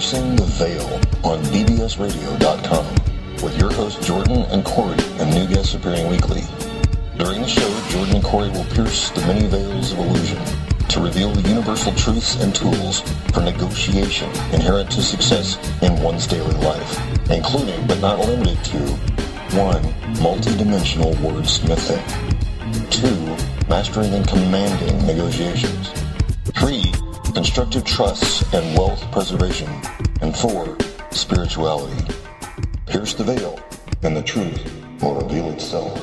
Piercing the Veil on bbsradio.com with your hosts Jordan and Corey and new guests appearing weekly. During the show, Jordan and Corey will pierce the many veils of illusion to reveal the universal truths and tools for negotiation inherent to success in one's daily life, including but not limited to 1. Multidimensional wordsmithing, 2. Mastering and commanding negotiations, 3. Constructive trusts and wealth preservation, and 4. Spirituality. Pierce the veil, and the truth will reveal itself.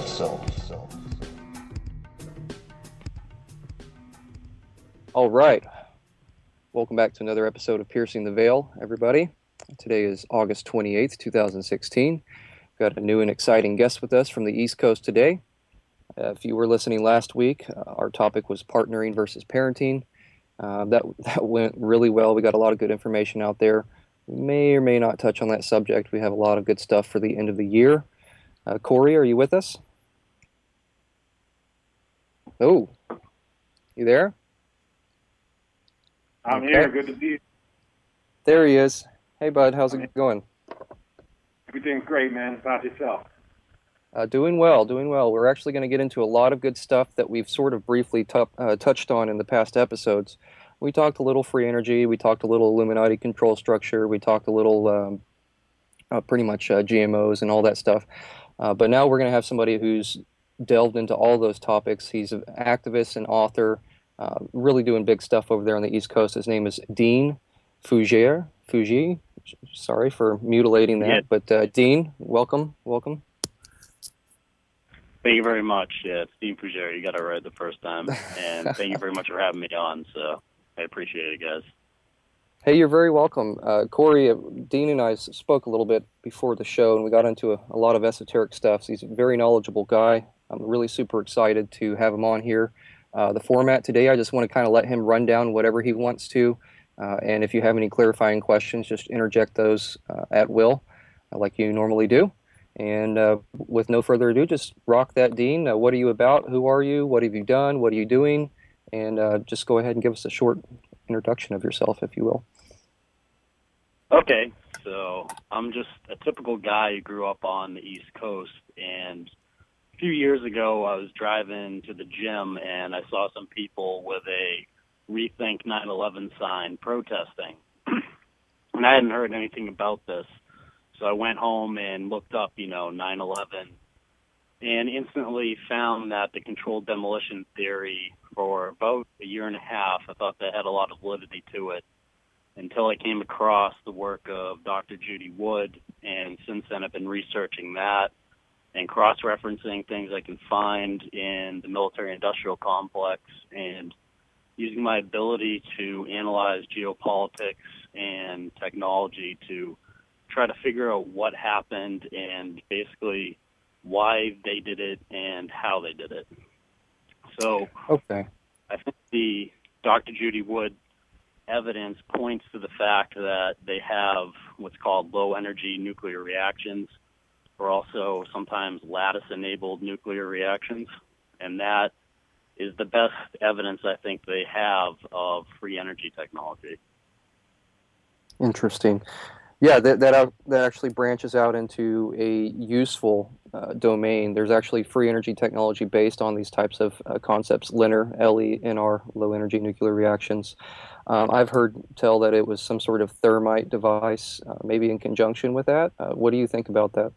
All right. Welcome back to another episode of Piercing the Veil, everybody. Today is August 28th, 2016. We've got a new and exciting guest with us from the East Coast today. If you were listening last week, our topic was partnering versus parenting. That went really well. We got a lot of good information out there. We may or may not touch on that subject. We have a lot of good stuff for the end of the year. Corey, are you with us? Oh, you there? I'm here. Good to see you. There he is. Hey, bud. How's it going? Everything's great, man. About yourself? Doing well. We're actually going to get into a lot of good stuff that we've sort of briefly touched on in the past episodes. We talked a little free energy. We talked a little Illuminati control structure. We talked a little pretty much GMOs and all that stuff. But now we're going to have somebody who's delved into all those topics. He's an activist and author, really doing big stuff over there on the East Coast. His name is Dean Fougere. Sorry for mutilating that. Yeah. But Dean, welcome. Thank you very much. Yeah, it's Dean Fougere. You got it right the first time. And thank you very much for having me on. So I appreciate it, guys. Hey, you're very welcome. Corey, Dean and I spoke a little bit before the show, and we got into a lot of esoteric stuff. So he's a very knowledgeable guy. I'm really super excited to have him on here. The format today, I just want to kind of let him run down whatever he wants to. And if you have any clarifying questions, just interject those at will, like you normally do. And with no further ado, just rock that, Dean. What are you about? Who are you? What have you done? What are you doing? And just go ahead and give us a short introduction of yourself, if you will. Okay, so I'm just a typical guy who grew up on the East Coast. And a few years ago, I was driving to the gym, and I saw some people with a Rethink 9/11 sign protesting. And I hadn't heard anything about this. So I went home and looked up, 9/11, and instantly found that the controlled demolition theory for about a year and a half, I thought that had a lot of validity to it until I came across the work of Dr. Judy Wood. And since then I've been researching that and cross-referencing things I can find in the military-industrial complex and using my ability to analyze geopolitics and technology to try to figure out what happened and basically why they did it and how they did it. So okay. I think the Dr. Judy Wood evidence points to the fact that they have what's called low-energy nuclear reactions, or also sometimes lattice-enabled nuclear reactions, and that is the best evidence I think they have of free energy technology. Interesting. Yeah, that actually branches out into a useful domain. There's actually free energy technology based on these types of concepts, LENR, L-E-N-R, low energy nuclear reactions. I've heard tell that it was some sort of thermite device, maybe in conjunction with that. What do you think about that?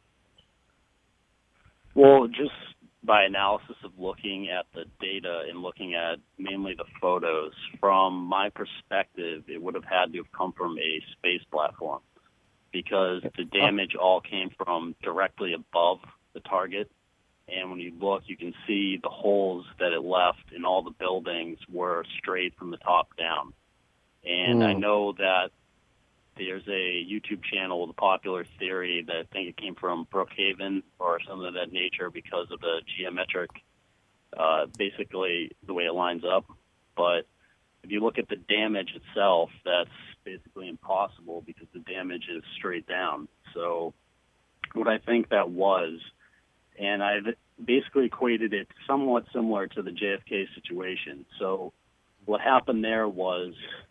Well, just by analysis of looking at the data and looking at mainly the photos, from my perspective, it would have had to have come from a space platform, because the damage all came from directly above the target. And when you look, you can see the holes that it left in all the buildings were straight from the top down. And I know that there's a YouTube channel with a popular theory that I think it came from Brookhaven or something of that nature because of the geometric, basically the way it lines up. But if you look at the damage itself, that's basically impossible because the damage is straight down. So what I think that was, and I've basically equated it somewhat similar to the JFK situation. So what happened there was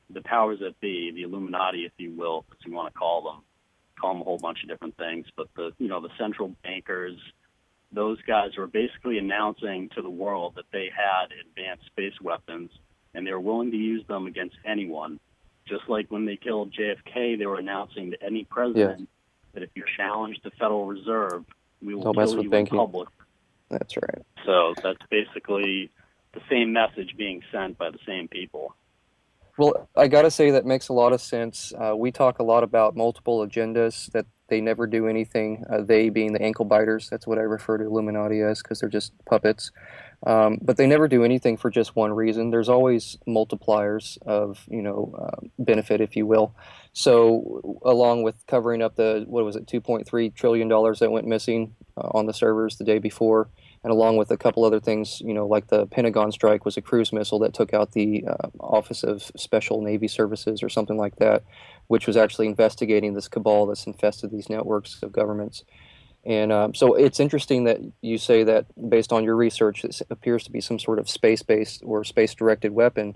the powers that be, the Illuminati, if you will, if you want to call them a whole bunch of different things, but the central bankers, those guys were basically announcing to the world that they had advanced space weapons and they were willing to use them against anyone. Just like when they killed JFK, they were announcing to any president that if you challenge the Federal Reserve, we will kill you in public. That's right. So that's basically the same message being sent by the same people. Well, I got to say that makes a lot of sense. We talk a lot about multiple agendas, that they never do anything, they being the ankle biters. That's what I refer to Illuminati as, because they're just puppets. But they never do anything for just one reason. There's always multipliers of, benefit, if you will. So along with covering up the, $2.3 trillion that went missing on the servers the day before, and along with a couple other things, like the Pentagon strike was a cruise missile that took out the Office of Special Navy Services or something like that, which was actually investigating this cabal that's infested these networks of governments. And so it's interesting that you say that based on your research, it appears to be some sort of space-based or space-directed weapon.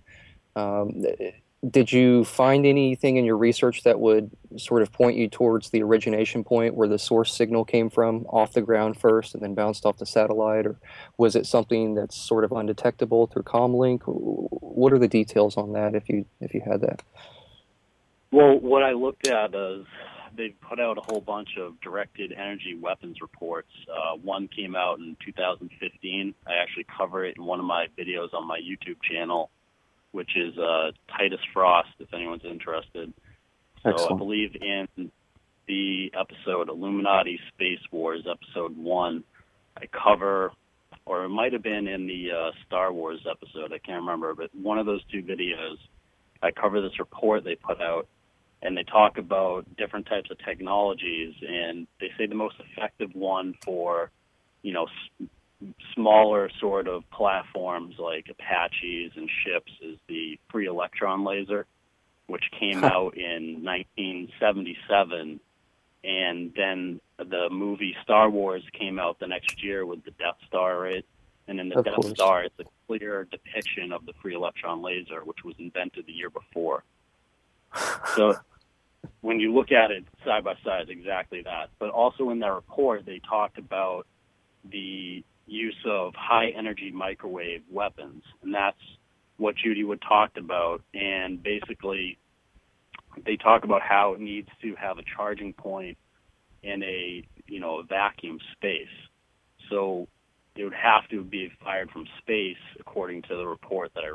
Did you find anything in your research that would sort of point you towards the origination point where the source signal came from, off the ground first and then bounced off the satellite? Or was it something that's sort of undetectable through comlink? What are the details on that, if you had that? Well, what I looked at is they put out a whole bunch of directed energy weapons reports. One came out in 2015. I actually cover it in one of my videos on my YouTube channel, which is Titus Frost, if anyone's interested. Excellent. So I believe in the episode Illuminati Space Wars, episode 1, I cover, or it might have been in the Star Wars episode, I can't remember, but one of those two videos, I cover this report they put out, and they talk about different types of technologies, and they say the most effective one for, smaller sort of platforms like Apaches and ships is the free electron laser, which came out in 1977, and then the movie Star Wars came out the next year with the Death Star, right? And in the Death Star, it's a clear depiction of the free electron laser, which was invented the year before. So when you look at it side by side, it's exactly that. But also in that report, they talked about the use of high-energy microwave weapons, and that's what Judy Wood talked about. And basically, they talk about how it needs to have a charging point in a vacuum space. So it would have to be fired from space, according to the report that I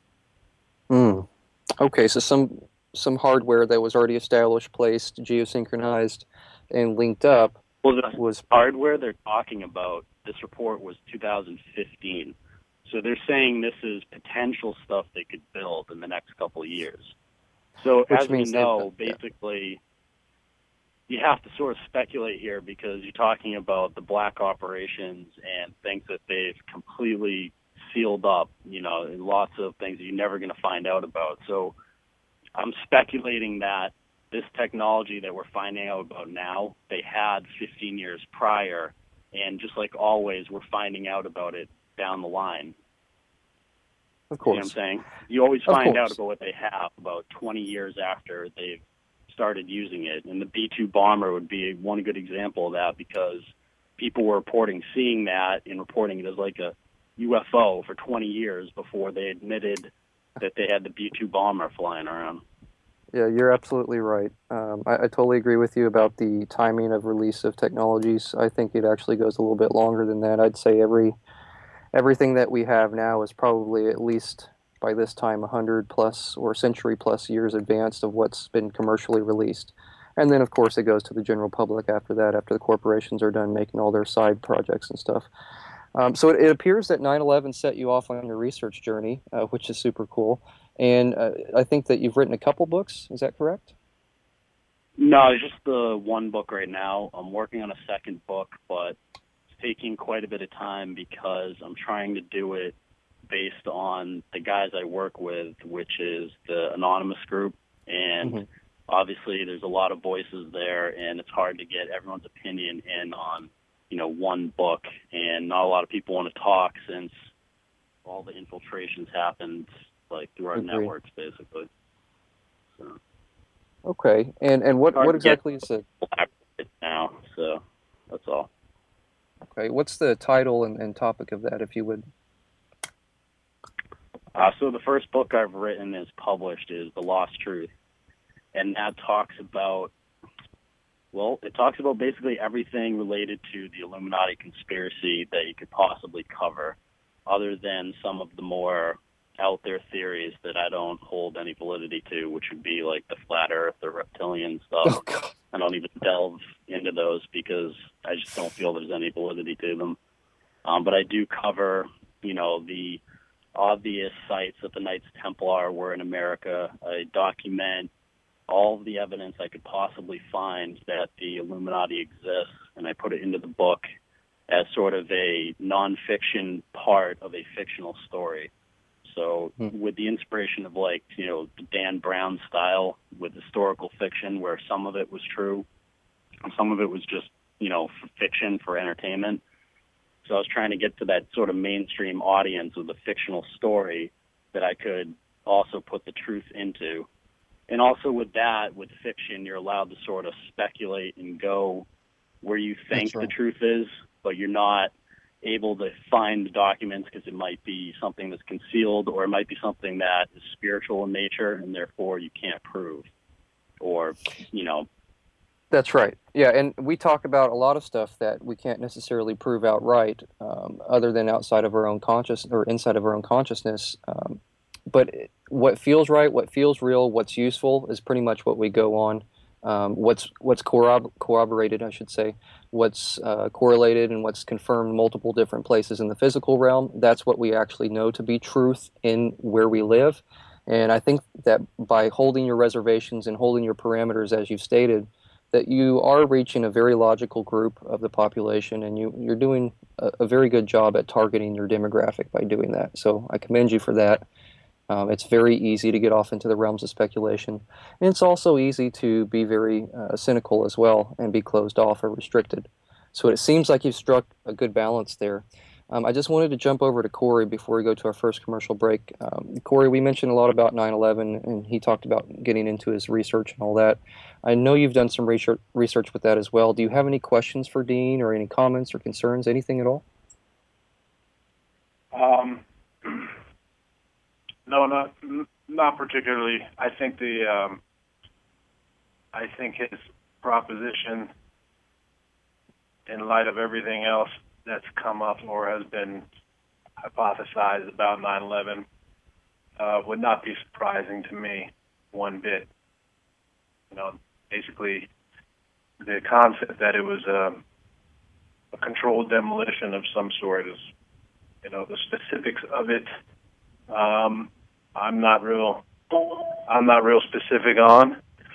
read. Okay, so some hardware that was already established, placed, geosynchronized, and linked up. Well, the hardware they're talking about, this report was 2015. So they're saying this is potential stuff they could build in the next couple of years. So as we know, basically, you have to sort of speculate here because you're talking about the black operations and things that they've completely sealed up, and lots of things that you're never going to find out about. So I'm speculating that this technology that we're finding out about now, they had 15 years prior, and just like always, we're finding out about it down the line. Of course. You know what I'm saying? You always find out about what they have about 20 years after they've started using it. And the B-2 bomber would be one good example of that because people were seeing that and reporting it as like a UFO for 20 years before they admitted that they had the B-2 bomber flying around. Yeah, you're absolutely right. I totally agree with you about the timing of release of technologies. I think it actually goes a little bit longer than that. I'd say everything that we have now is probably at least by this time 100 plus or century plus years advanced of what's been commercially released. And then, of course, it goes to the general public after that, after the corporations are done making all their side projects and stuff. So it appears that 9/11 set you off on your research journey, which is super cool. And I think that you've written a couple books. Is that correct? No, it's just the one book right now. I'm working on a second book, but it's taking quite a bit of time because I'm trying to do it based on the guys I work with, which is the Anonymous group. And obviously there's a lot of voices there, and it's hard to get everyone's opinion in on, one book. And not a lot of people want to talk since all the infiltrations happened through our networks, basically. So Okay, and what hard to get exactly is it? elaborate now. So that's all. Okay, what's the title and topic of that, if you would? So the first book I've written is published is The Lost Truth, and that talks about, well, it talks about basically everything related to the Illuminati conspiracy that you could possibly cover, other than some of the more out there theories that I don't hold any validity to, which would be like the flat Earth or reptilian stuff. Oh God. I don't even delve into those because I just don't feel there's any validity to them. But I do cover, the obvious sites that the Knights Templar were in America. I document all of the evidence I could possibly find that the Illuminati exists, and I put it into the book as sort of a nonfiction part of a fictional story. So with the inspiration of the Dan Brown style with historical fiction, where some of it was true and some of it was just, fiction for entertainment. So I was trying to get to that sort of mainstream audience with a fictional story that I could also put the truth into. And also with that, with fiction, you're allowed to sort of speculate and go where you think the truth is, but you're not able to find the documents because it might be something that's concealed, or it might be something that is spiritual in nature and therefore you can't prove, or. That's right. Yeah, and we talk about a lot of stuff that we can't necessarily prove outright, other than outside of our own or inside of our own consciousness. But what feels right, what feels real, what's useful is pretty much what we go on. What's corroborated, I should say, what's correlated and what's confirmed multiple different places in the physical realm, that's what we actually know to be truth in where we live. And I think that by holding your reservations and holding your parameters, as you've stated, that you are reaching a very logical group of the population, and you're doing a very good job at targeting your demographic by doing that. So I commend you for that. It's very easy to get off into the realms of speculation. And it's also easy to be very cynical as well and be closed off or restricted. So it seems like you've struck a good balance there. I just wanted to jump over to Corey before we go to our first commercial break. Corey, we mentioned a lot about 9/11, and he talked about getting into his research and all that. I know you've done some research with that as well. Do you have any questions for Dean, or any comments or concerns, anything at all? No, not particularly. I think his proposition, in light of everything else that's come up or has been hypothesized about 9/11, would not be surprising to me one bit. Basically, the concept that it was a controlled demolition of some sort is, the specifics of it. I'm not real specific on,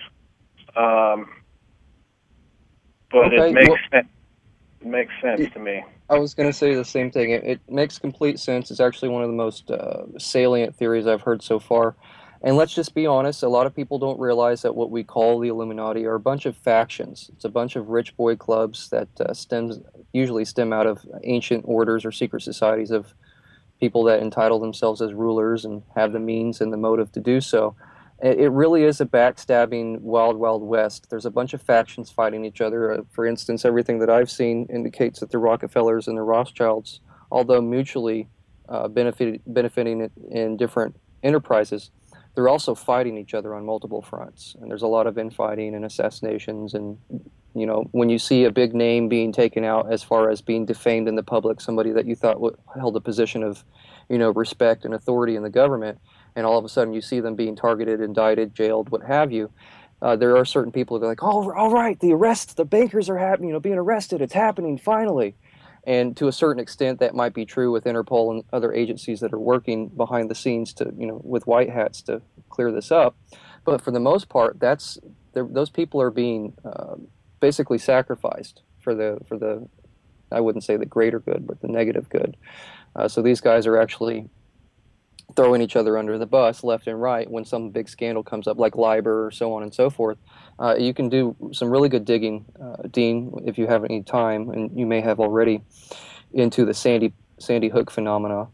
but okay, it makes sense. It makes sense to me. I was going to say the same thing. It makes complete sense. It's actually one of the most salient theories I've heard so far. And let's just be honest, a lot of people don't realize that what we call the Illuminati are a bunch of factions. It's a bunch of rich boy clubs that usually stem out of ancient orders or secret societies of people that entitle themselves as rulers and have the means and the motive to do so. It really is a backstabbing wild, wild west. There's a bunch of factions fighting each other. For instance, everything that I've seen indicates that the Rockefellers and the Rothschilds, although mutually benefiting in different enterprises, they're also fighting each other on multiple fronts. And there's a lot of infighting and assassinations. And, when you see a big name being taken out as far as being defamed in the public, somebody that you thought held a position of, respect and authority in the government, and all of a sudden you see them being targeted, indicted, jailed, what have you, there are certain people that are like, oh, all right, the bankers are happening, being arrested, it's happening finally. And to a certain extent, that might be true with Interpol and other agencies that are working behind the scenes to, with white hats to clear this up. But for the most part, those people are being basically sacrificed for the I wouldn't say the greater good, but the negative good. So these guys are actually throwing each other under the bus left and right when some big scandal comes up, like LIBOR or so on and so forth. You can do some really good digging, Dean, if you have any time, and you may have already, into the Sandy Hook phenomena.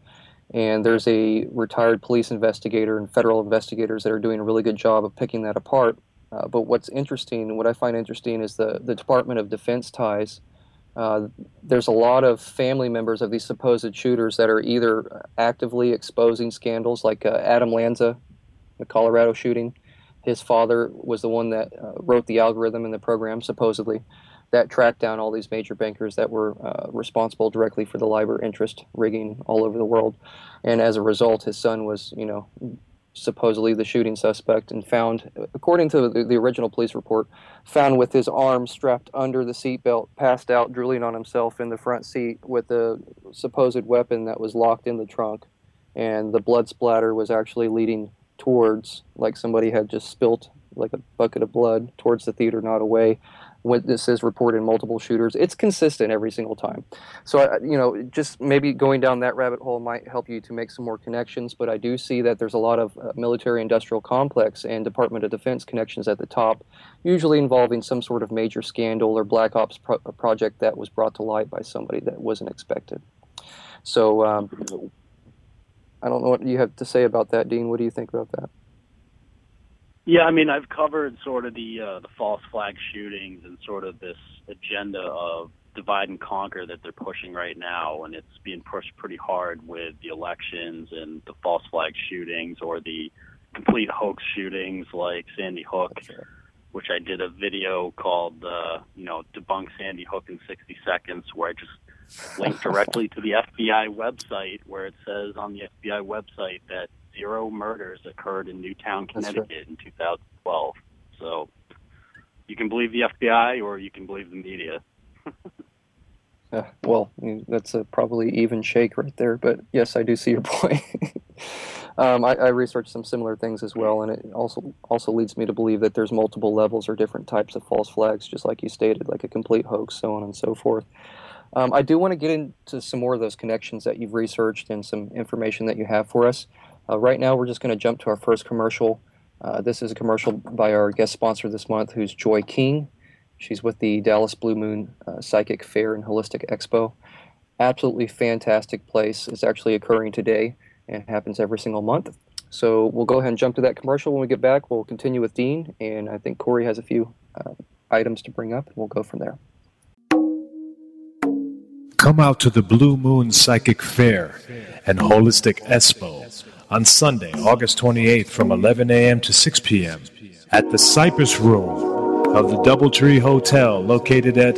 And there's a retired police investigator and federal investigators that are doing a really good job of picking that apart. But what's interesting, what I find interesting, is the Department of Defense ties. There's a lot of family members of these supposed shooters that are either actively exposing scandals, like Adam Lanza, the Colorado shooting. His father was the one that wrote the algorithm in the program, supposedly, that tracked down all these major bankers that were responsible directly for the LIBOR interest rigging all over the world. And as a result, his son was, supposedly the shooting suspect, and found, according to the original police report, found with his arms strapped under the seatbelt, passed out, drooling on himself in the front seat with a supposed weapon that was locked in the trunk. And the blood splatter was actually leading towards, like somebody had just spilt like a bucket of blood towards the theater, not away. Witnesses reported multiple shooters. It's consistent every single time. So, just maybe going down that rabbit hole might help you to make some more connections, but I do see that there's a lot of military-industrial complex and Department of Defense connections at the top, usually involving some sort of major scandal or black ops project that was brought to light by somebody that wasn't expected. So, I don't know what you have to say about that, Dean. What do you think about that? Yeah, I mean, I've covered sort of the false flag shootings and sort of this agenda of divide and conquer that they're pushing right now, and it's being pushed pretty hard with the elections and the false flag shootings or the complete hoax shootings like Sandy Hook, which I did a video called, Debunk Sandy Hook in 60 Seconds, where I just linked directly to the FBI website, where it says on the FBI website that 0 murders occurred in Newtown, Connecticut in 2012. So you can believe the FBI or you can believe the media. Well, that's a probably even shake right there, but yes, I do see your point. I researched some similar things as well, and it also leads me to believe that there's multiple levels or different types of false flags, just like you stated, like a complete hoax, so on and so forth. I do want to get into some more of those connections that you've researched and some information that you have for us. Right now, we're just going to jump to our first commercial. This is a commercial by our guest sponsor this month, who's Joy King. She's with the Dallas Blue Moon Psychic Fair and Holistic Expo. Absolutely fantastic place. It's actually occurring today and happens every single month. So we'll go ahead and jump to that commercial. When we get back, we'll continue with Dean, and I think Corey has a few items to bring up, and we'll go from there. Come out to the Blue Moon Psychic Fair and Holistic Expo on Sunday, August 28th from 11 a.m. to 6 p.m. at the Cypress Room of the Doubletree Hotel located at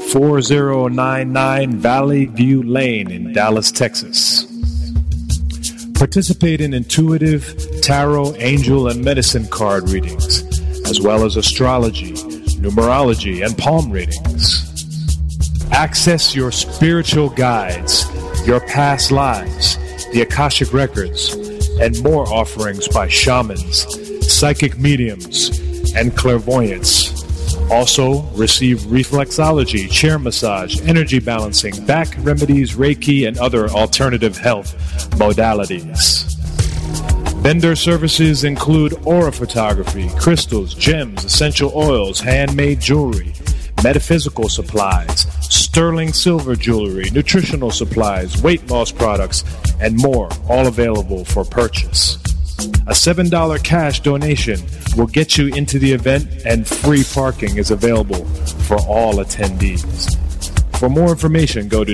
4099 Valley View Lane in Dallas, Texas. Participate in intuitive, tarot, angel, and medicine card readings, as well as astrology, numerology, and palm readings. Access your spiritual guides, your past lives, the Akashic Records, and more offerings by shamans, psychic mediums, and clairvoyants. Also, receive reflexology, chair massage, energy balancing, back remedies, Reiki, and other alternative health modalities. Vendor services include aura photography, crystals, gems, essential oils, handmade jewelry, metaphysical supplies, sterling silver jewelry, nutritional supplies, weight loss products, and more, all available for purchase. A $7 cash donation will get you into the event, and free parking is available for all attendees. For more information, go to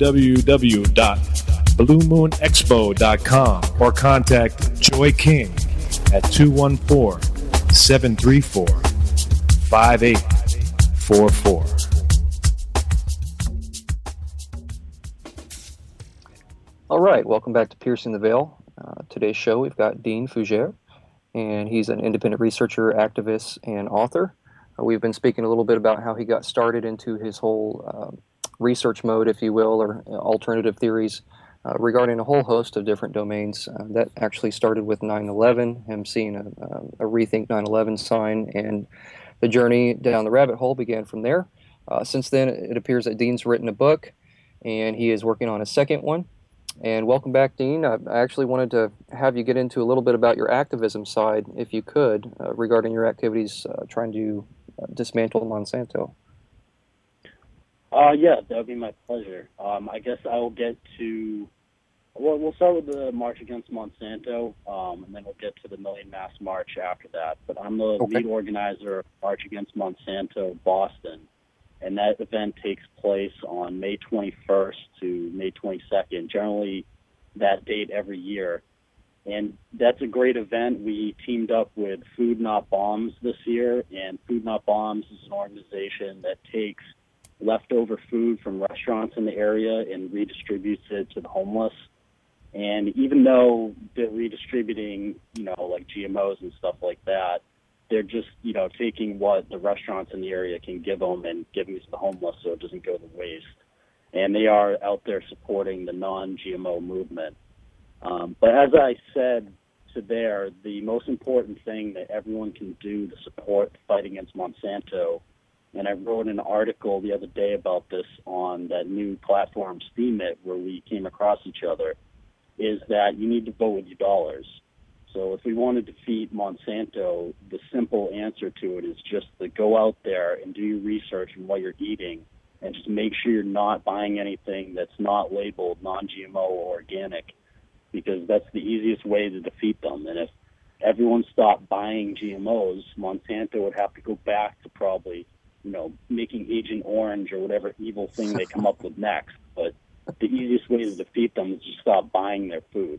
www.bluemoonexpo.com or contact Joy King at 214-734-5844. All right, welcome back to Piercing the Veil. Today's show, we've got Dean Fougere, and he's an independent researcher, activist, and author. We've been speaking a little bit about how he got started into his whole research mode, if you will, or alternative theories regarding a whole host of different domains. That actually started with 9/11, him seeing a Rethink 9/11 sign, and the journey down the rabbit hole began from there. Since then, it appears that Dean's written a book, and he is working on a second one. And welcome back, Dean. I actually wanted to have you get into a little bit about your activism side, if you could, regarding your activities trying to dismantle Monsanto. Yeah, that would be my pleasure. I guess I will get to Well, we'll start with the March Against Monsanto, and then we'll get to the Million Mask March after that. But I'm the lead organizer of March Against Monsanto Boston, and that event takes place on May 21st to May 22nd, generally that date every year. And that's a great event. We teamed up with Food Not Bombs this year, and Food Not Bombs is an organization that takes leftover food from restaurants in the area and redistributes it to the homeless. And even though they're redistributing, like GMOs and stuff like that, they're just, taking what the restaurants in the area can give them and giving it to the homeless so it doesn't go to waste. And they are out there supporting the non-GMO movement. But as I said the most important thing that everyone can do to support the fight against Monsanto, and I wrote an article the other day about this on that new platform, Steemit, where we came across each other, is that you need to vote with your dollars. So if we want to defeat Monsanto, the simple answer to it is just to go out there and do your research on what you're eating and just make sure you're not buying anything that's not labeled non-GMO or organic, because that's the easiest way to defeat them. And if everyone stopped buying GMOs, Monsanto would have to go back to probably, making Agent Orange or whatever evil thing they come up with next. But the easiest way to defeat them is to stop buying their food.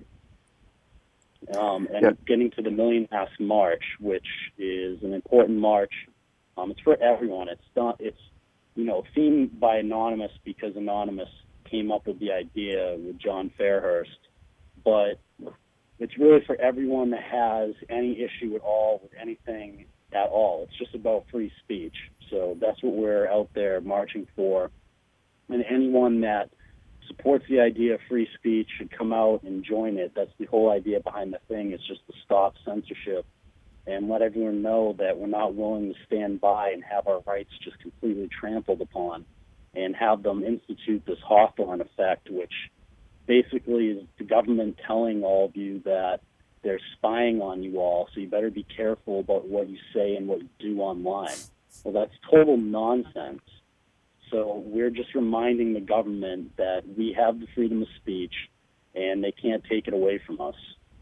Getting to the Million Mask March, which is an important march. It's for everyone. It's themed by Anonymous because Anonymous came up with the idea with John Fairhurst. But it's really for everyone that has any issue at all with anything at all. It's just about free speech. So that's what we're out there marching for. And anyone that supports the idea of free speech should come out and join it. That's the whole idea behind the thing, is just to stop censorship and let everyone know that we're not willing to stand by and have our rights just completely trampled upon, and have them institute this Hawthorne effect, which basically is the government telling all of you that they're spying on you all, so you better be careful about what you say and what you do online. Well, that's total nonsense. So we're just reminding the government that we have the freedom of speech and they can't take it away from us.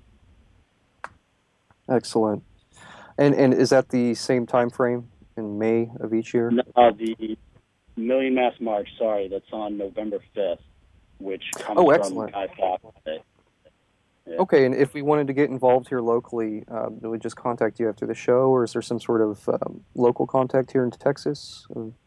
Excellent. And is that the same time frame in May of each year? No, the Million Mask March, that's on November 5th, which comes from Guy Fawkes Day. Yeah. Okay, and if we wanted to get involved here locally, do we just contact you after the show, or is there some sort of local contact here in Texas?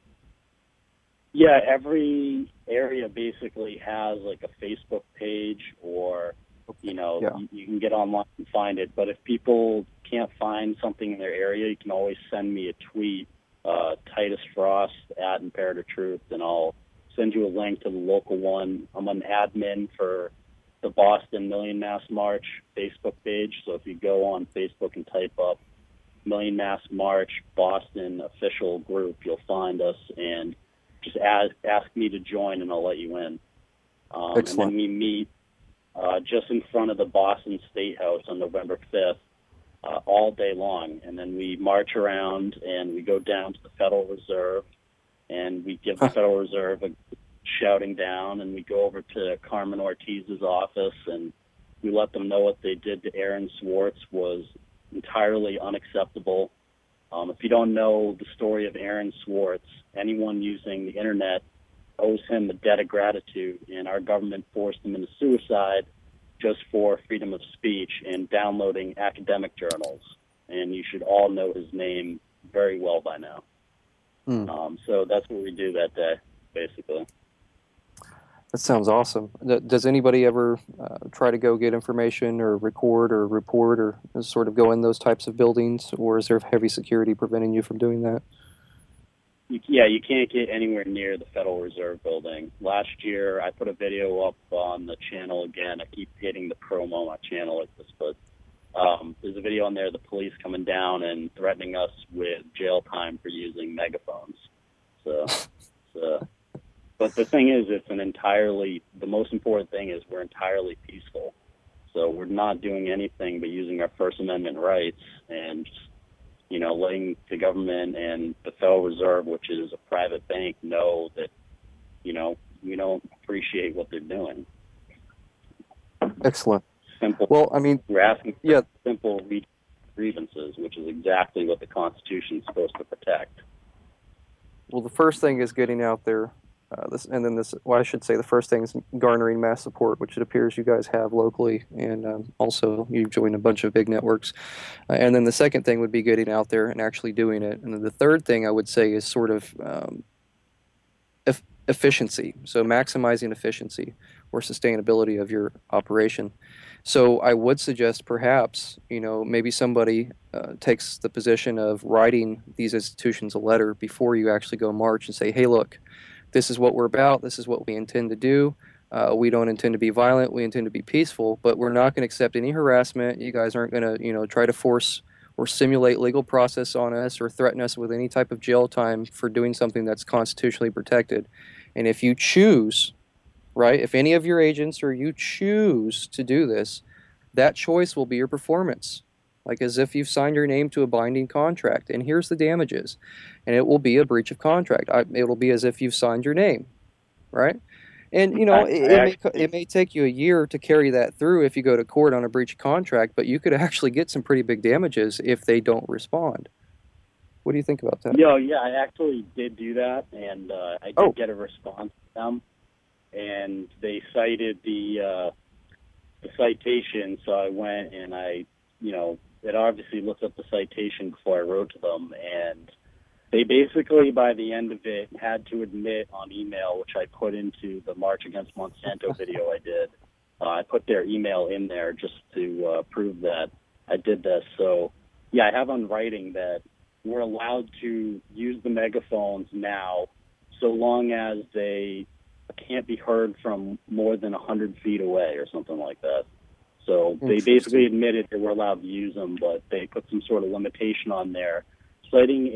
Yeah, every area basically has like a Facebook page, or you can get online and find it. But if people can't find something in their area, you can always send me a tweet, Titus Frost at Imperative Truth, and I'll send you a link to the local one. I'm an admin for the Boston Million Mask March Facebook page, so if you go on Facebook and type up Million Mask March Boston official group, you'll find us, and just ask me to join and I'll let you in. And then we meet just in front of the Boston State House on November 5th all day long, and then we march around and we go down to the Federal Reserve and we give the Federal Reserve a shouting down, and we go over to Carmen Ortiz's office and we let them know what they did to Aaron Swartz was entirely unacceptable. If you don't know the story of Aaron Swartz, anyone using the internet owes him a debt of gratitude, and our government forced him into suicide just for freedom of speech and downloading academic journals. And you should all know his name very well by now. So that's what we do that day, basically. That sounds awesome. Does anybody ever try to go get information or record or report or sort of go in those types of buildings, or is there heavy security preventing you from doing that? You can't get anywhere near the Federal Reserve building. Last year, I put a video up on the channel again. I keep hitting the promo on my channel like this, but there's a video on there of the police coming down and threatening us with jail time for using megaphones. But the thing is, the most important thing is we're entirely peaceful. So we're not doing anything but using our First Amendment rights and just, letting the government and the Federal Reserve, which is a private bank, know that, we don't appreciate what they're doing. Excellent. Simple. Well, I mean, we're asking for yeah. simple grievances, which is exactly what the Constitution is supposed to protect. Well, the first thing is getting out there. I should say the first thing is garnering mass support, which it appears you guys have locally, and also you've joined a bunch of big networks. And then the second thing would be getting out there and actually doing it. And then the third thing I would say is sort of efficiency, so maximizing efficiency or sustainability of your operation. So I would suggest perhaps, maybe somebody takes the position of writing these institutions a letter before you actually go march and say, hey, look, this is what we're about, this is what we intend to do. We don't intend to be violent, we intend to be peaceful, but we're not going to accept any harassment. You guys aren't going to, try to force or simulate legal process on us or threaten us with any type of jail time for doing something that's constitutionally protected. And if you choose, right, if any of your agents or you choose to do this, that choice will be your performance, like as if you've signed your name to a binding contract. And here's the damages, and it will be a breach of contract. It'll be as if you've signed your name, right? And, it may take you a year to carry that through if you go to court on a breach of contract, but you could actually get some pretty big damages if they don't respond. What do you think about that? Yeah, I actually did do that, and I did get a response from them, and they cited the citation, so I went and it obviously looked up the citation before I wrote to them, and they basically, by the end of it, had to admit on email, which I put into the March Against Monsanto video I did. I put their email in there just to prove that I did this. So, yeah, I have on writing that we're allowed to use the megaphones now so long as they can't be heard from more than 100 feet away or something like that. So they basically admitted that we're allowed to use them, but they put some sort of limitation on there, citing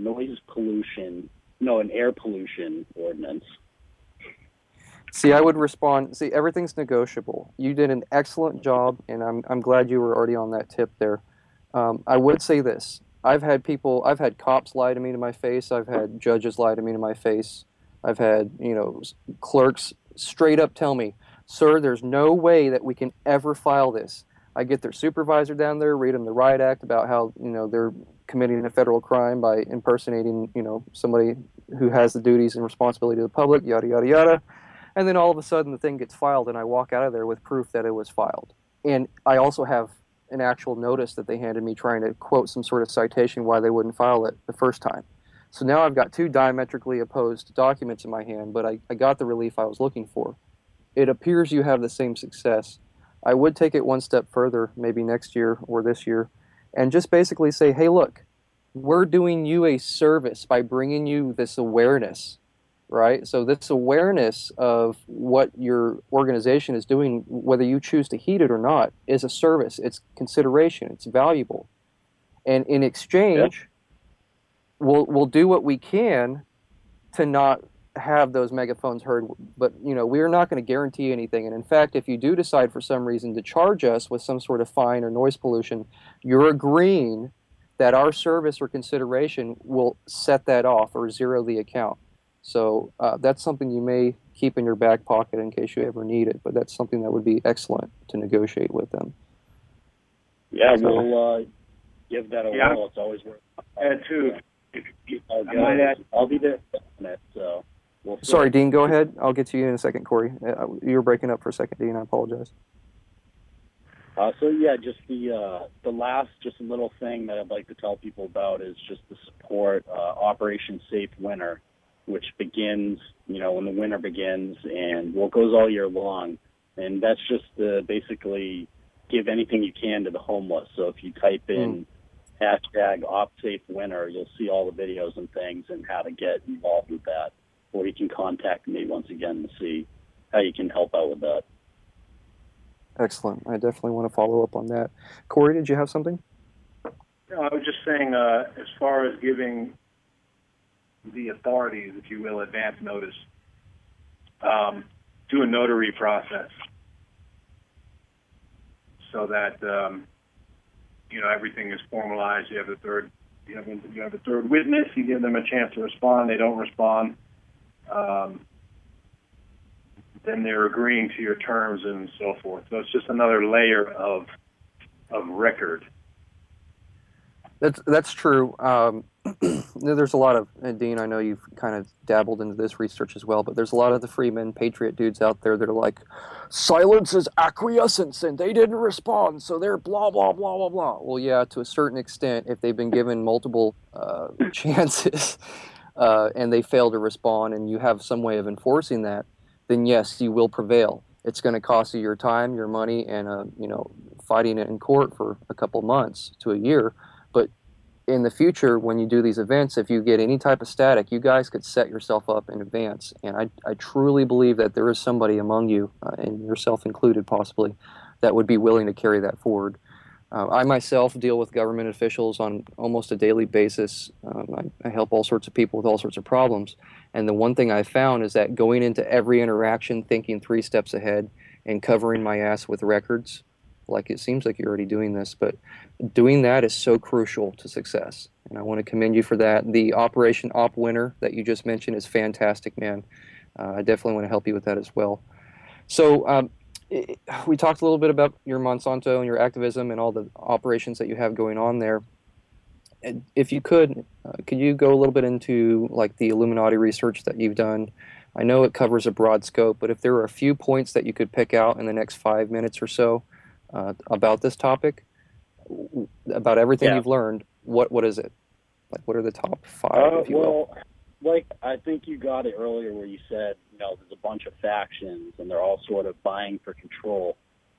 an air pollution ordinance. See, I would respond, everything's negotiable. You did an excellent job, and I'm glad you were already on that tip there. I would say this. I've had cops lie to me to my face. I've had judges lie to me to my face. I've had, clerks straight up tell me, sir, there's no way that we can ever file this. I get their supervisor down there, read them the riot act about how, they're committing a federal crime by impersonating, somebody who has the duties and responsibility to the public, yada, yada, yada. And then all of a sudden the thing gets filed, and I walk out of there with proof that it was filed. And I also have an actual notice that they handed me trying to quote some sort of citation why they wouldn't file it the first time. So now I've got two diametrically opposed documents in my hand, but I got the relief I was looking for. It appears you have the same success. I would take it one step further, maybe next year or this year, and just basically say, hey, look, we're doing you a service by bringing you this awareness, right? So this awareness of what your organization is doing, whether you choose to heed it or not, is a service. It's consideration. It's valuable. And in exchange, we'll do what we can to not have those megaphones heard, but we're not going to guarantee anything. And in fact, if you do decide for some reason to charge us with some sort of fine or noise pollution, you're agreeing that our service or consideration will set that off or zero the account. So that's something you may keep in your back pocket in case you ever need it, but that's something that would be excellent to negotiate with them. Yeah, we'll give that a whirl. It's always worth it. Too. I'll be there in a minute, so we'll see. Sorry, Dean, go ahead. I'll get to you in a second, Corey. You were breaking up for a second, Dean. I apologize. Just the last little thing that I'd like to tell people about is just to support Operation Safe Winter, which begins, when the winter begins, and goes all year long. And that's just to basically give anything you can to the homeless. So if you type in hashtag OpSafeWinter, you'll see all the videos and things and how to get involved with that. Or you can contact me once again to see how you can help out with that. Excellent. I definitely want to follow up on that. Corey, did you have something? No, I was just saying, as far as giving the authorities, if you will, advance notice, do a notary process so that everything is formalized. You have the third witness. You give them a chance to respond. They don't respond. then they're agreeing to your terms and so forth. So it's just another layer of record. That's true. There's a lot of, and Dean, I know you've kind of dabbled into this research as well, but there's a lot of the Freeman Patriot dudes out there that are like, silence is acquiescence, and they didn't respond, so they're blah, blah, blah, blah, blah. Well, yeah, to a certain extent, if they've been given multiple chances and they fail to respond, and you have some way of enforcing that, then yes, you will prevail. It's going to cost you your time, your money, and fighting it in court for a couple months to a year. But in the future, when you do these events, if you get any type of static, you guys could set yourself up in advance. And I truly believe that there is somebody among you, and yourself included possibly, that would be willing to carry that forward. I myself deal with government officials on almost a daily basis. I help all sorts of people with all sorts of problems. And the one thing I found is that going into every interaction thinking 3 steps ahead and covering my ass with records, like it seems like you're already doing this, but doing that is so crucial to success. And I want to commend you for that. The Operation Op Winner that you just mentioned is fantastic, man. I definitely want to help you with that as well. So we talked a little bit about your Monsanto and your activism and all the operations that you have going on there. And if you could you go a little bit into like the Illuminati research that you've done? I know it covers a broad scope, but if there were a few points that you could pick out in the next 5 minutes or so about this topic, about everything you've learned, what is it? Like, what are the top 5, if you will? Like, I think you got it earlier where you said, there's a bunch of factions and they're all sort of vying for control.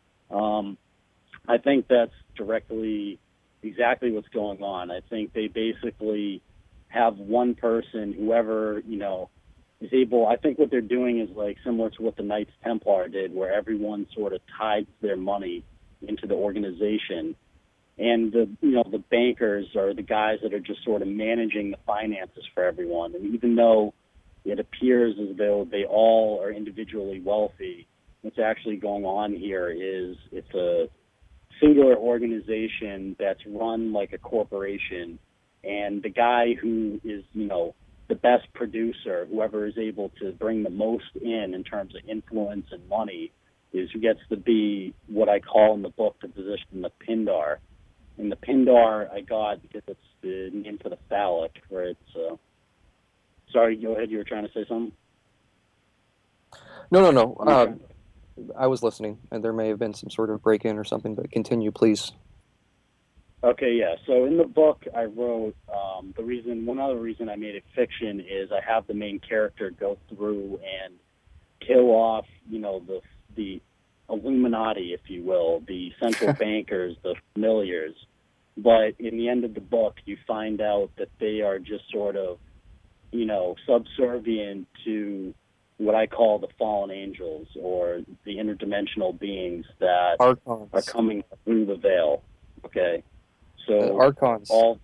I think that's exactly what's going on. I think they basically have one person, whoever, is able. I think what they're doing is like similar to what the Knights Templar did, where everyone sort of tied their money into the organization. And the bankers are the guys that are just sort of managing the finances for everyone. And even though it appears as though they all are individually wealthy, what's actually going on here is it's a singular organization that's run like a corporation. And the guy who is, the best producer, whoever is able to bring the most in terms of influence and money, is who gets to be what I call in the book the position, the Pindar. And the Pindar I got because it's the name for the phallic, where it's... Sorry, go ahead. You were trying to say something? No. Okay. I was listening, and there may have been some sort of break-in or something, but continue, please. Okay, yeah. So in the book I wrote, one other reason I made it fiction is I have the main character go through and kill off, the Illuminati, if you will, the central bankers, the familiars. But in the end of the book, you find out that they are just sort of, subservient to what I call the fallen angels, or the interdimensional beings that Archons. are coming through the veil. Okay? So Archons. all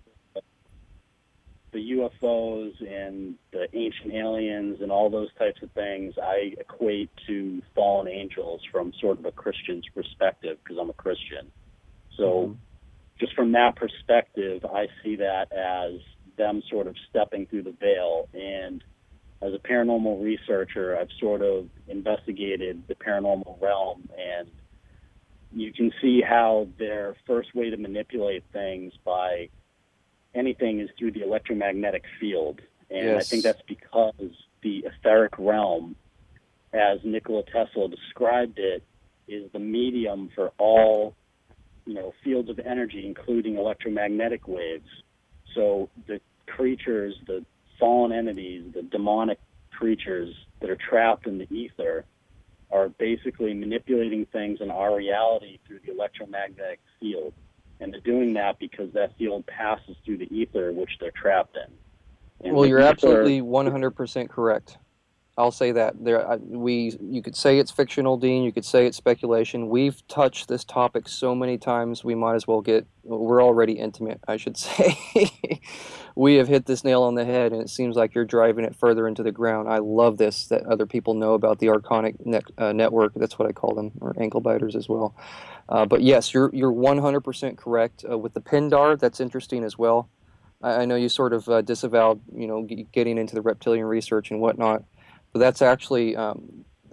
the UFOs and the ancient aliens and all those types of things I equate to fallen angels from sort of a Christian's perspective, because I'm a Christian. So just from that perspective, I see that as them sort of stepping through the veil. And as a paranormal researcher, I've sort of investigated the paranormal realm, and you can see how their first way to manipulate things by anything is through the electromagnetic field. And Yes. I think that's because the etheric realm, as Nikola Tesla described it, is the medium for all, fields of energy, including electromagnetic waves. So the creatures, the fallen entities, the demonic creatures that are trapped in the ether are basically manipulating things in our reality through the electromagnetic field. And they're doing that because that field passes through the ether, which they're trapped in. And Well, the you're ether- absolutely 100% correct. I'll say that. You could say it's fictional, Dean. You could say it's speculation. We've touched this topic so many times, we might as well we're already intimate, I should say. We have hit this nail on the head, and it seems like you're driving it further into the ground. I love this, that other people know about the Archonic network. That's what I call them, or ankle biters as well. But yes, you're 100% correct. With the Pindar, that's interesting as well. I know you sort of disavowed, getting into the reptilian research and whatnot. But that's actually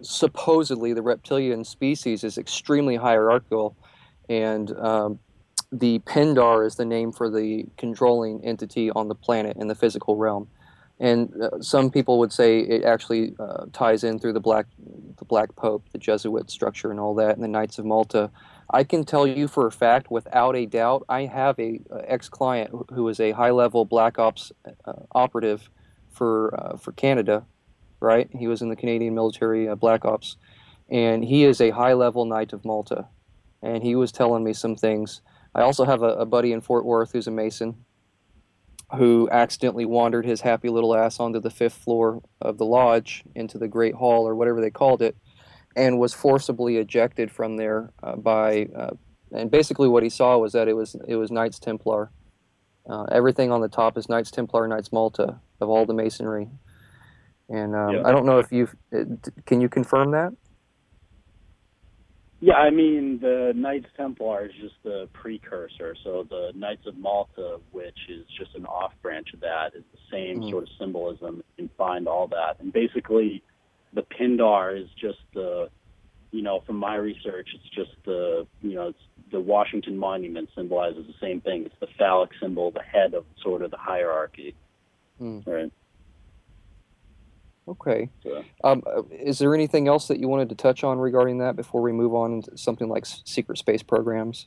supposedly the reptilian species is extremely hierarchical, and the Pindar is the name for the controlling entity on the planet in the physical realm. And some people would say it actually ties in through the Black Pope, the Jesuit structure, and all that, and the Knights of Malta. I can tell you for a fact, without a doubt, I have a ex-client who is a high-level Black Ops operative for Canada. Right, he was in the Canadian military, Black Ops, and he is a high-level Knight of Malta. And he was telling me some things. I also have a buddy in Fort Worth who's a Mason, who accidentally wandered his happy little ass onto the 5th floor of the lodge into the Great Hall or whatever they called it, and was forcibly ejected from there and basically what he saw was that it was Knights Templar. Everything on the top is Knights Templar, Knights Malta of all the masonry. And I don't know if can you confirm that? Yeah, I mean, the Knights Templar is just the precursor. So the Knights of Malta, which is just an off-branch of that, is the same sort of symbolism. You can find all that. And basically, the Pindar is just from my research, it's just it's the Washington Monument symbolizes the same thing. It's the phallic symbol, the head of sort of the hierarchy, right? Okay. Is there anything else that you wanted to touch on regarding that before we move on into something like secret space programs?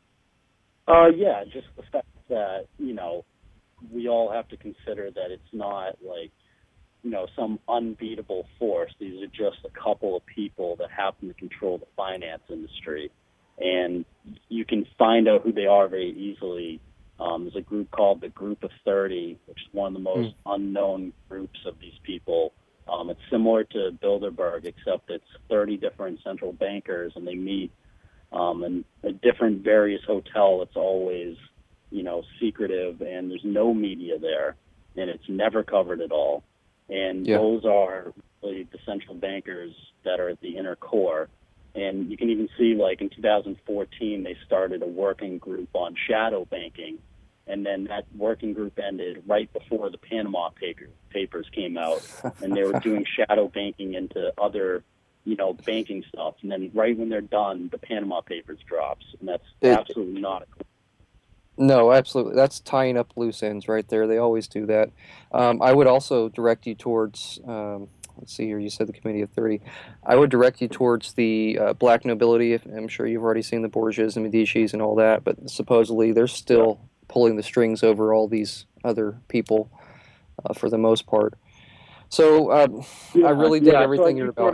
Yeah, just the fact that, we all have to consider that it's not like, some unbeatable force. These are just a couple of people that happen to control the finance industry. And you can find out who they are very easily. There's a group called the Group of 30, which is one of the most unknown groups of these people. It's similar to Bilderberg, except it's 30 different central bankers, and they meet in a different various hotel. It's always, secretive, and there's no media there, and it's never covered at all. And those are really the central bankers that are at the inner core. And you can even see, like, in 2014, they started a working group on shadow banking. And then that working group ended right before the Panama Papers came out, and they were doing shadow banking into other, banking stuff. And then right when they're done, the Panama Papers drops, and that's absolutely not a cool. No, absolutely. That's tying up loose ends right there. They always do that. I would also direct you towards, let's see here, you said the Committee of 30. I would direct you towards the black nobility. I'm sure you've already seen the Borgias and Medicis and all that, but supposedly they're still pulling the strings over all these other people for the most part. So I really dig everything you're about.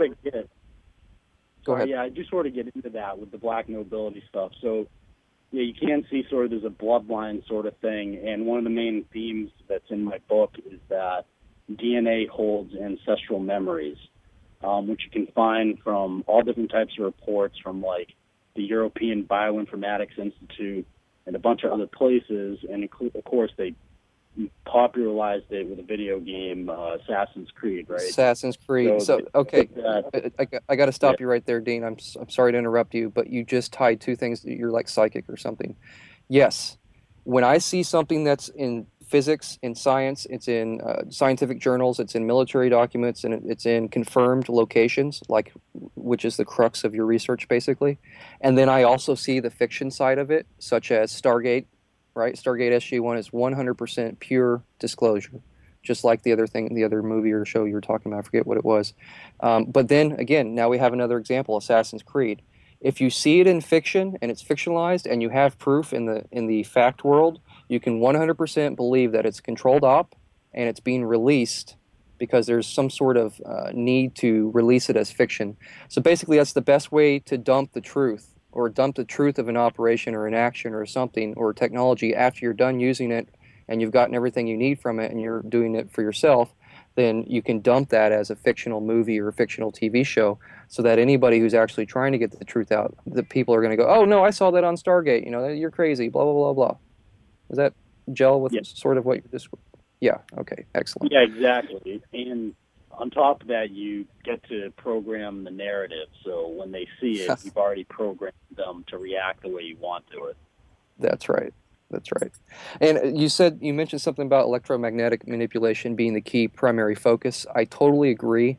Go ahead. Yeah, I do sort of get into that with the black nobility stuff. So yeah, you can see sort of there's a bloodline sort of thing, and one of the main themes that's in my book is that DNA holds ancestral memories, which you can find from all different types of reports from like the European Bioinformatics Institute and a bunch of other places, and of course they popularized it with a video game, Assassin's Creed, right? Assassin's Creed. So okay, I got to stop you right there, Dean. I'm sorry to interrupt you, but you just tied two things. You're like psychic or something. Yes, when I see something that's in physics, in science, it's in scientific journals, it's in military documents, and it's in confirmed locations, like which is the crux of your research, basically. And then I also see the fiction side of it, such as Stargate. Right, Stargate SG-1 is 100% pure disclosure, just like the other movie or show you were talking about. I forget what it was. But then again, now we have another example: Assassin's Creed. If you see it in fiction and it's fictionalized, and you have proof in the fact world, you can 100% believe that it's a controlled op and it's being released because there's some sort of need to release it as fiction. So basically, that's the best way to dump the truth, or dump the truth of an operation or an action or something or technology after you're done using it and you've gotten everything you need from it and you're doing it for yourself. Then you can dump that as a fictional movie or a fictional TV show, so that anybody who's actually trying to get the truth out, the people are going to go, oh no, I saw that on Stargate, you're crazy, blah, blah, blah, blah. Does that gel with sort of what you're describing? Yeah, okay, excellent. Yeah, exactly. And on top of that, you get to program the narrative. So when they see it, you've already programmed them to react the way you want to it. That's right. That's right. And you mentioned something about electromagnetic manipulation being the key primary focus. I totally agree.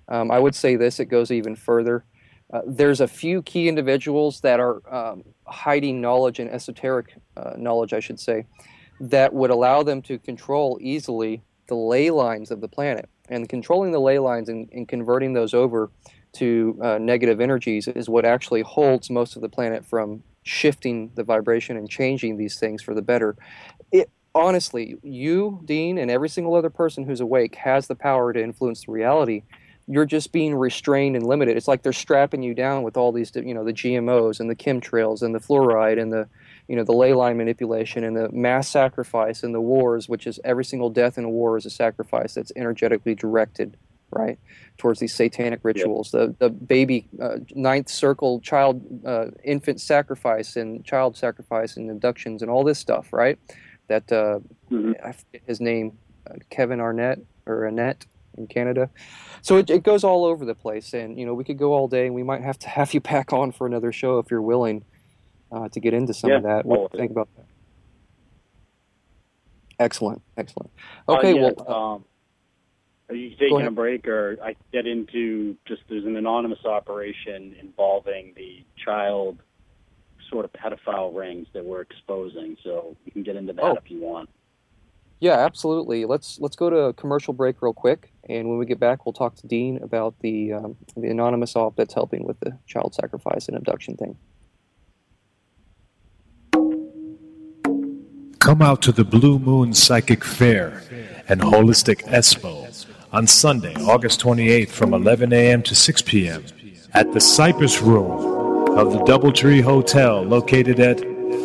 I would say this, it goes even further. There's a few key individuals that are hiding knowledge and esoteric knowledge, I should say, that would allow them to control easily the ley lines of the planet. And controlling the ley lines and converting those over to negative energies is what actually holds most of the planet from shifting the vibration and changing these things for the better. Honestly, you, Dean, and every single other person who's awake has the power to influence the reality. You're just being restrained and limited. It's like they're strapping you down with all these, the GMOs and the chemtrails and the fluoride and the ley line manipulation and the mass sacrifice and the wars, which is every single death in a war is a sacrifice that's energetically directed, right, towards these satanic rituals. Yep. The baby ninth circle child infant sacrifice and child sacrifice and abductions and all this stuff, right? That I forget his name, Kevin Arnett or Annette in Canada. So it goes all over the place, and we could go all day, and we might have to have you back on for another show if you're willing to get into some of that. What do you think about that? Excellent. Okay, are you taking a break, or I get into there's an anonymous operation involving the child sort of pedophile rings that we're exposing, so we can get into that if you want. Yeah, absolutely. Let's go to a commercial break real quick, and when we get back, we'll talk to Dean about the anonymous op that's helping with the child sacrifice and abduction thing. Come out to the Blue Moon Psychic Fair and Holistic Expo on Sunday, August 28th from 11 a.m. to 6 p.m. at the Cypress Room of the Doubletree Hotel located at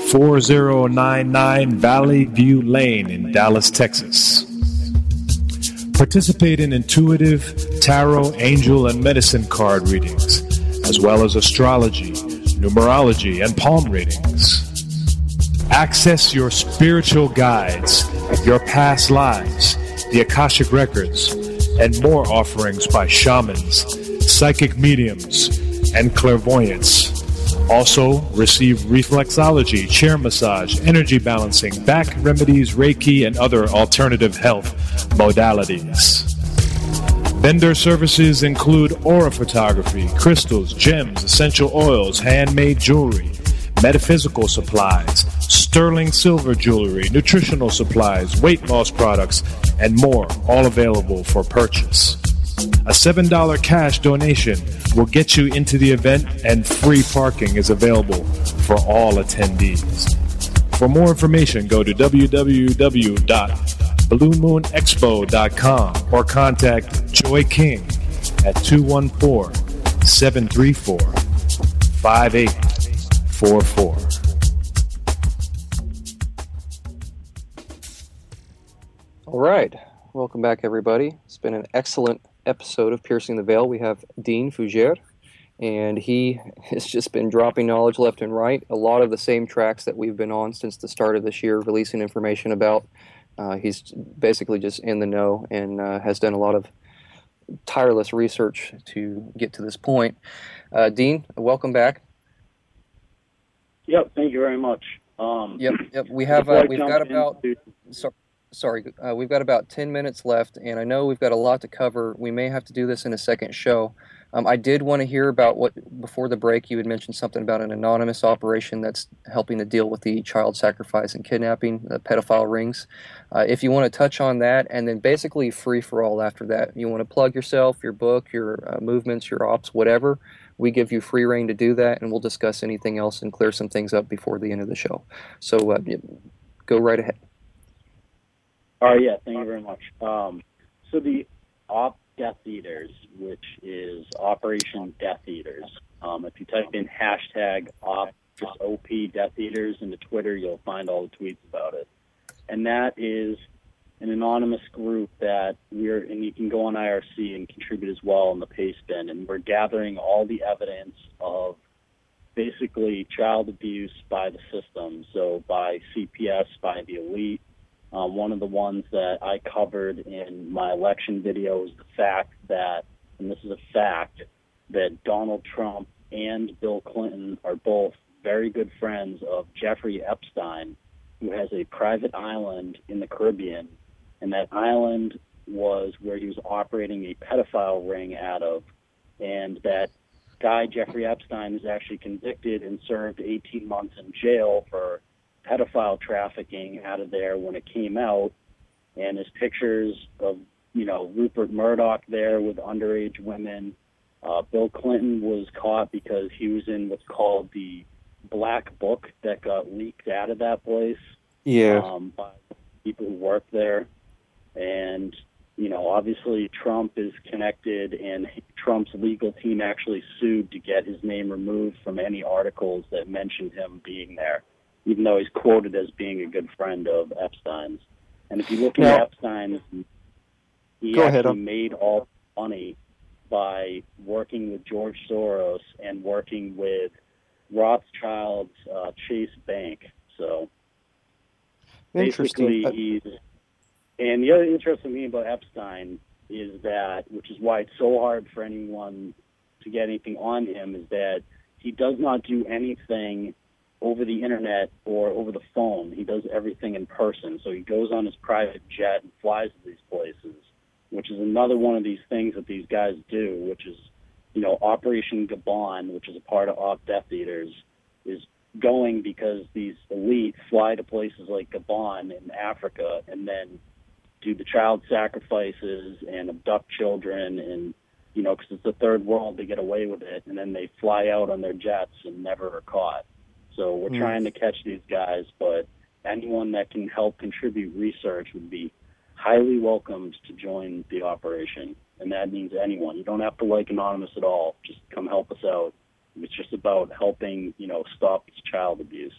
4099 Valley View Lane in Dallas, Texas. Participate in intuitive, tarot, angel, and medicine card readings, as well as astrology, numerology, and palm readings. Access your spiritual guides, your past lives, the Akashic Records, and more offerings by shamans, psychic mediums, and clairvoyants. Also, receive reflexology, chair massage, energy balancing, back remedies, Reiki, and other alternative health modalities. Vendor services include aura photography, crystals, gems, essential oils, handmade jewelry, metaphysical supplies, sterling silver jewelry, nutritional supplies, weight loss products, and more, all available for purchase. A $7 cash donation will get you into the event, and free parking is available for all attendees. For more information, go to www.bluemoonexpo.com or contact Joy King at 214-734-5844. All right. Welcome back, everybody. It's been an excellent episode of Piercing the Veil. We have Dean Fougere, and he has just been dropping knowledge left and right. A lot of the same tracks that we've been on since the start of this year, releasing information about. He's basically just in the know and has done a lot of tireless research to get to this point. Dean, welcome back. Yep, thank you very much. Yep. We've got about 10 minutes left, and I know we've got a lot to cover. We may have to do this in a second show. I did want to hear about before the break, you had mentioned something about an anonymous operation that's helping to deal with the child sacrifice and kidnapping, the pedophile rings. If you want to touch on that, and then basically free for all after that. You want to plug yourself, your book, your movements, your ops, whatever. We give you free reign to do that, and we'll discuss anything else and clear some things up before the end of the show. So go right ahead. All right, yeah, thank you very much. So the Op Death Eaters, which is Operation Death Eaters, if you type in hashtag Op, just OP Death Eaters into Twitter, you'll find all the tweets about it. And that is an anonymous group and you can go on IRC and contribute as well in the paste bin, and we're gathering all the evidence of basically child abuse by the system, so by CPS, by the elite. One of the ones that I covered in my election video is the fact that, and this is a fact, that Donald Trump and Bill Clinton are both very good friends of Jeffrey Epstein, who has a private island in the Caribbean, and that island was where he was operating a pedophile ring out of, and that guy, Jeffrey Epstein, was actually convicted and served 18 months in jail for pedophile trafficking out of there when it came out. And there's pictures of, Rupert Murdoch there with underage women. Bill Clinton was caught because he was in what's called the Black Book that got leaked out of that place. Yeah. By people who work there. And, obviously Trump is connected, and Trump's legal team actually sued to get his name removed from any articles that mentioned him being there, even though he's quoted as being a good friend of Epstein's. And if you look at Epstein's, he actually made all the money by working with George Soros and working with Rothschild's Chase Bank. So basically and the other interesting thing about Epstein is that, which is why it's so hard for anyone to get anything on him, is that he does not do anything over the internet or over the phone. He does everything in person. So he goes on his private jet and flies to these places, which is another one of these things that these guys do, which is, Operation Gabon, which is a part of Op Death Eaters, is going because these elites fly to places like Gabon in Africa and then do the child sacrifices and abduct children, and, because it's the third world, they get away with it, and then they fly out on their jets and never are caught. So we're trying to catch these guys, but anyone that can help contribute research would be highly welcomed to join the operation, and that means anyone. You don't have to like Anonymous at all. Just come help us out. It's just about helping, stop this child abuse.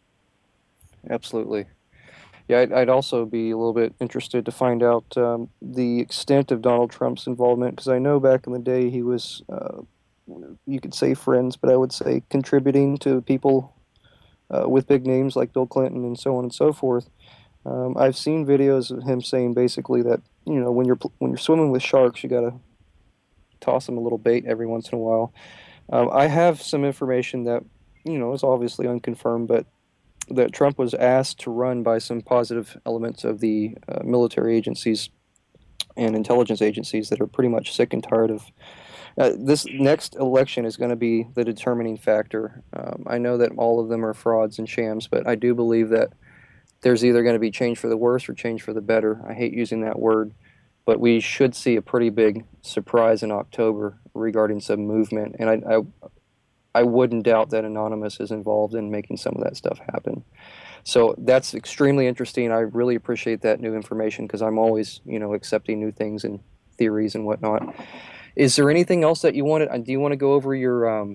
Absolutely. Yeah, I'd also be a little bit interested to find out the extent of Donald Trump's involvement, because I know back in the day he was, you could say friends, but I would say contributing to people with big names like Bill Clinton and so on and so forth. I've seen videos of him saying basically that, when you're swimming with sharks, you got to toss them a little bait every once in a while. I have some information that, is obviously unconfirmed, but that Trump was asked to run by some positive elements of the military agencies and intelligence agencies that are pretty much sick and tired of. This next election is going to be the determining factor. I know that all of them are frauds and shams, but I do believe that there's either going to be change for the worse or change for the better. I hate using that word, but we should see a pretty big surprise in October regarding some movement, and I wouldn't doubt that Anonymous is involved in making some of that stuff happen. So that's extremely interesting. I really appreciate that new information, because I'm always, accepting new things and theories and whatnot. Is there anything else that you wanted? Do you want to go over your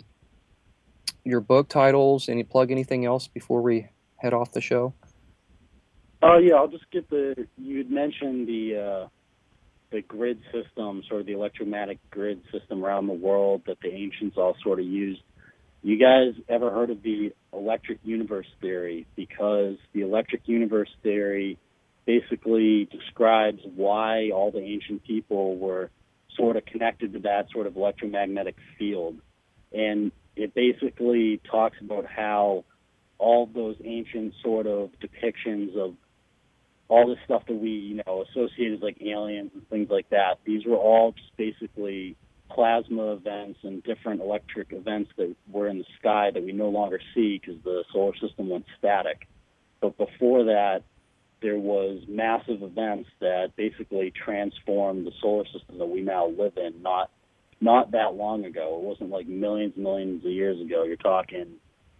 book titles? Plug anything else before we head off the show? Yeah, I'll just get you had mentioned the grid system, sort of the electromagnetic grid system around the world that the ancients all sort of used. You guys ever heard of the electric universe theory? Because the electric universe theory basically describes why all the ancient people were sort of connected to that sort of electromagnetic field. And it basically talks about how all those ancient sort of depictions of all this stuff that we, associate as like aliens and things like that, these were all just basically plasma events and different electric events that were in the sky that we no longer see because the solar system went static. But before that, there was massive events that basically transformed the solar system that we now live in not that long ago. It wasn't like millions and millions of years ago. You're talking,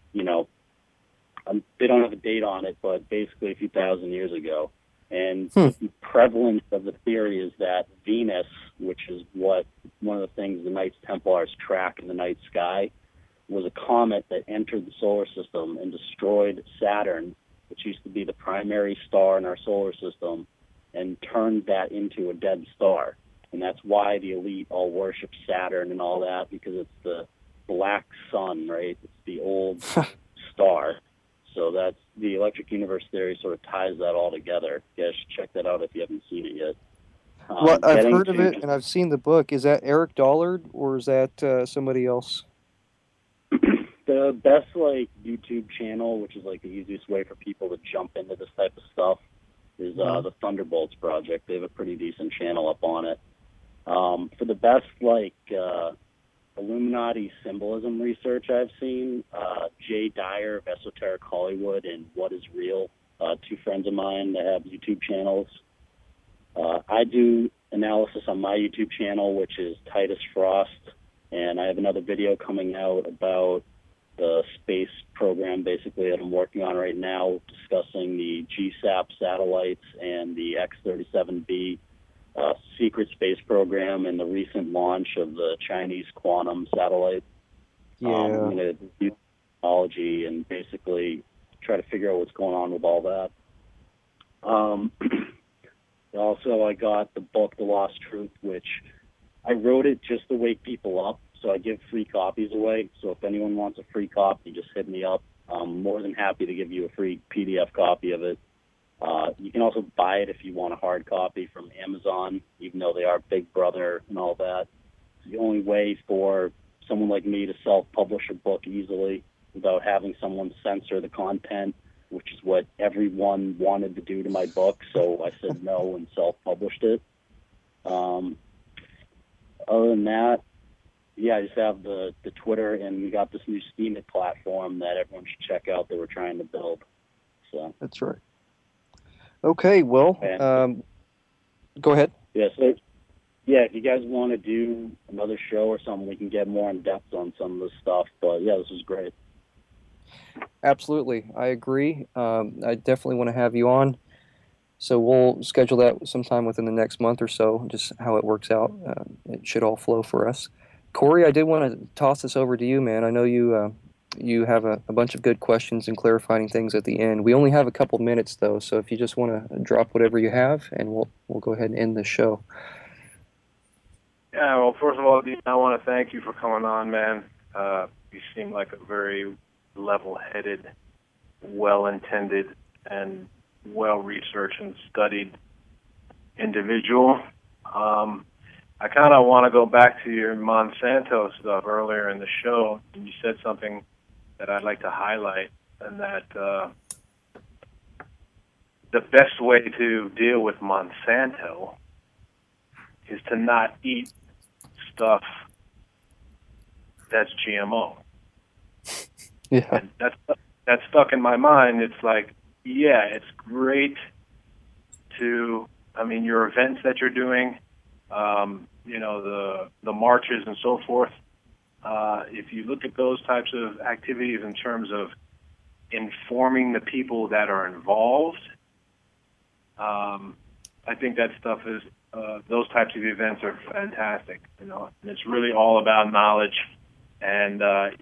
they don't have a date on it, but basically a few thousand years ago. And the prevalence of the theory is that Venus, which is one of the things the Knights Templars track in the night sky, was a comet that entered the solar system and destroyed Saturn, which used to be the primary star in our solar system, and turned that into a dead star. And that's why the elite all worship Saturn and all that, because it's the black sun, right? It's the old star. So that's the electric universe theory sort of ties that all together. You guys should check that out if you haven't seen it yet. Well, I've heard of it, and I've seen the book. Is that Eric Dollard, or is that somebody else? The best YouTube channel, which is the easiest way for people to jump into this type of stuff, is the Thunderbolts Project. They have a pretty decent channel up on it. For the best, Illuminati symbolism research I've seen, Jay Dyer of Esoteric Hollywood and What is Real, two friends of mine that have YouTube channels. I do analysis on my YouTube channel, which is Titus Frost, and I have another video coming out about the space program, basically, that I'm working on right now, discussing the GSAP satellites and the X-37B secret space program and the recent launch of the Chinese quantum satellite. Yeah. I'm going to use technology and basically try to figure out what's going on with all that. Also, I got the book, The Lost Truth, which I wrote it just to wake people up. So I give free copies away. So if anyone wants a free copy, just hit me up. I'm more than happy to give you a free PDF copy of it. You can also buy it if you want a hard copy from Amazon, even though they are Big Brother and all that. It's the only way for someone like me to self-publish a book easily without having someone censor the content, which is what everyone wanted to do to my book. So I said no and self-published it. Other than that, yeah, I just have the Twitter, and we got this new Steemit platform that everyone should check out that we're trying to build. So That's right. Okay, well, go ahead. Yeah, if you guys want to do another show or something, we can get more in depth on some of this stuff. But yeah, this was great. Absolutely, I agree. I definitely want to have you on. So we'll schedule that sometime within the next month or so, just how it works out. It should all flow for us. Corey, I did want to toss this over to you, man. I know you have a bunch of good questions and clarifying things at the end. We only have a couple minutes, though, so if you just want to drop whatever you have, and we'll go ahead and end the show. Yeah, well, first of all, Dean, I want to thank you for coming on, man. You seem like a very level-headed, well-intended, and well-researched and studied individual. I kind of want to go back to your Monsanto stuff earlier in the show. You said something that I'd like to highlight, and that the best way to deal with Monsanto is to not eat stuff that's GMO. Yeah. And that's stuck in my mind. It's like, yeah, it's great to, your events that you're doing, the marches and so forth. If you look at those types of activities in terms of informing the people that are involved, I think that stuff is, those types of events are fantastic, and it's really all about knowledge. And,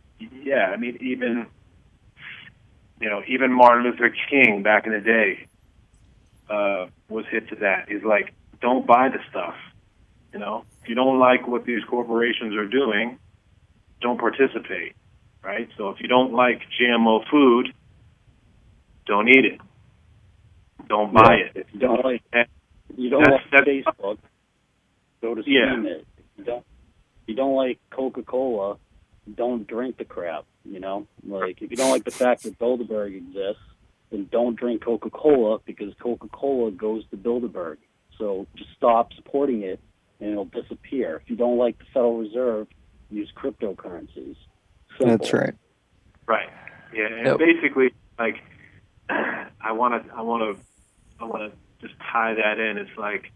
even Martin Luther King back in the day, was hit to that. He's like, don't buy the stuff. If you don't like what these corporations are doing, don't participate, right? So if you don't like GMO food, don't eat it. Don't buy it. If you don't like Facebook, go to Steemit. If you don't like Coca-Cola, don't drink the crap, Like, if you don't like the fact that Bilderberg exists, then don't drink Coca-Cola, because Coca-Cola goes to Bilderberg. So just stop supporting it, and it'll disappear. If you don't like the Federal Reserve, use cryptocurrencies. Simple. That's right. Right. Yeah, and basically, like, I want to just tie that in. It's like,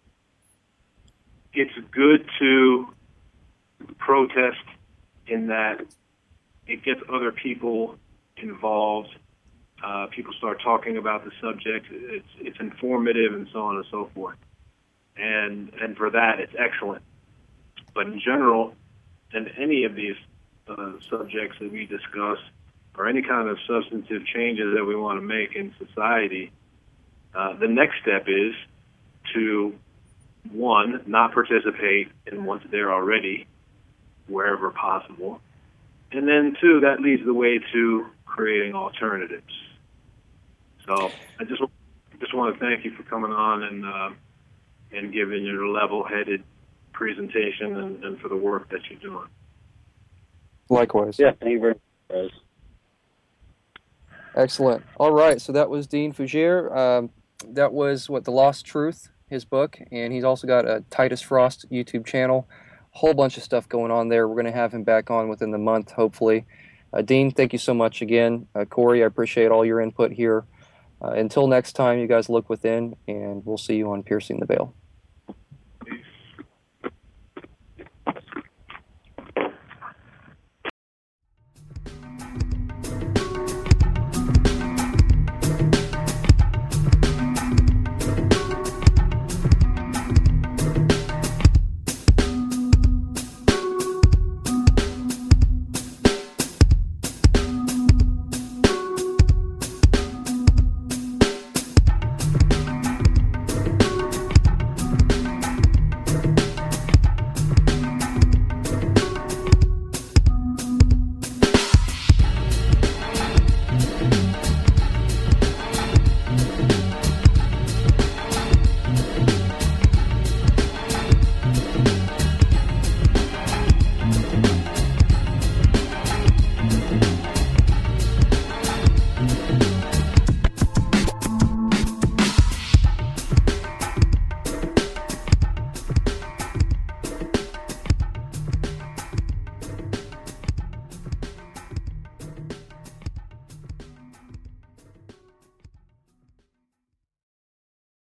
it's good to protest in that it gets other people involved. People start talking about the subject. It's informative and so on and so forth. And for that, it's excellent. But in general, in any of these subjects that we discuss, or any kind of substantive changes that we want to make in society, the next step is to, one, not participate in what's there already, wherever possible. And then, two, that leads the way to creating alternatives. So I just want to thank you for coming on and giving your level-headed presentation and for the work that you're doing. Likewise. Yeah, thank you very much, guys. Excellent. All right, so that was Dean Fougere. That was The Lost Truth, his book, and he's also got a Titus Frost YouTube channel. Whole bunch of stuff going on there. We're going to have him back on within the month, hopefully. Dean, thank you so much again. Corey, I appreciate all your input here. Until next time, you guys look within, and we'll see you on Piercing the Veil.